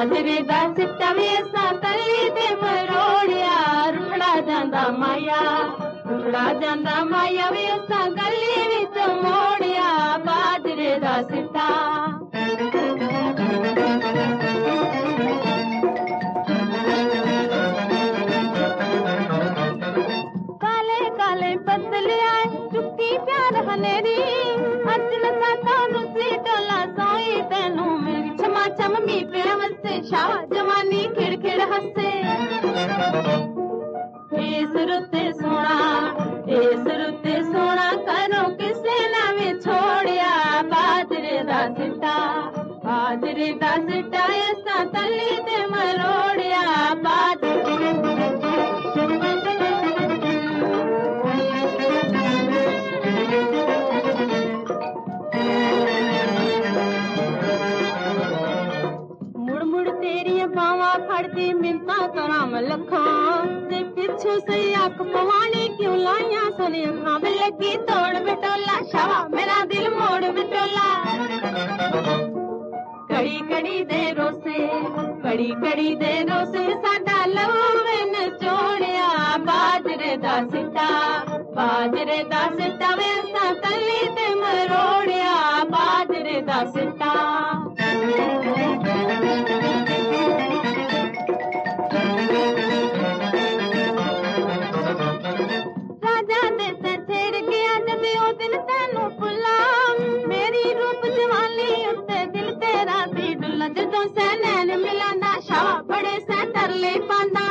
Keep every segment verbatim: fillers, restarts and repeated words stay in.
बाजरे दा सिट्टा वे असां तली ते मरोड़िया रुखड़ा जांदा माया रुखड़ा जांदा माया वे असां गली विच मोड़िया बाजरे दा सिट्टा काले काले बदले आए चुक्की प्यार हनेरी अचल साता नुसी डोला सोई तेनू मेरी छमा छम मी पे वसे शाह जवानी खिड़ खिड़ हसे इस रुते सोना इस रुते सोना करो किसे ना वे छोड़िया बाजरे दा सिट्टा बाजरे दा सिट्टा ऐसा तली ते मरोड़िया बाजरे बावा फड़ती मिलता कराम लखा ते पिछू से आंख पवानी क्यों लाइया सोनी अखा में लगी तोड़ बिटोला शावा मेरा दिल मोड़ बिटोला कड़ी कड़ी देरों से कड़ी कड़ी देरों से साडा लहू में चोड़िया बाजरे दा सिट्टा बाजरे दा सिट्टा वे असां तली ते मरोड़िया बाजरे दा सिट्टा मेरी रूप जवानी उत्ते दिल तेरा सी डुला जदों से नैन मिलांदा शावा बड़े से तरले पांदा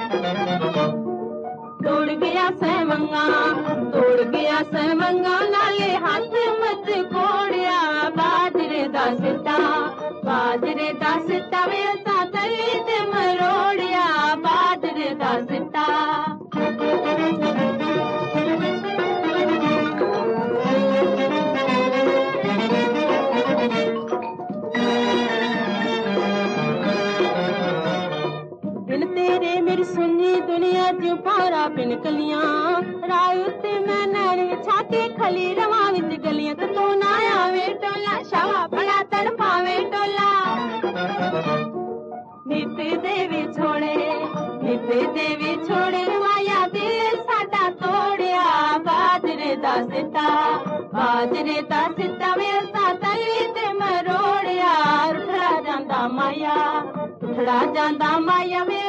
तोड़ गया सहमंगा तोड़ गया सहमंगा नाले हाथ मत कोड़िया बाजरे दा सिट्टा बाजरे दा सिट्टा वे असां तली ते मरोड़िया बाजरे दा सिट्टा सुनी दुनिया जो पारा पिन कलियां राय उत्ते मैं नैन छाके खली रवा विच गलियां ते तू ना आवे टोला शावा बड़ा तड़पावे टोला नित देवी छोड़े नित देवी छोड़े माया दिल साडा तोड़िया बाजरे दा सिट्टा बाजरे दा सिट्टा वे असां तली ते मरोड़िया रुखड़ा जांदा माया रुखड़ा जांदा माया वे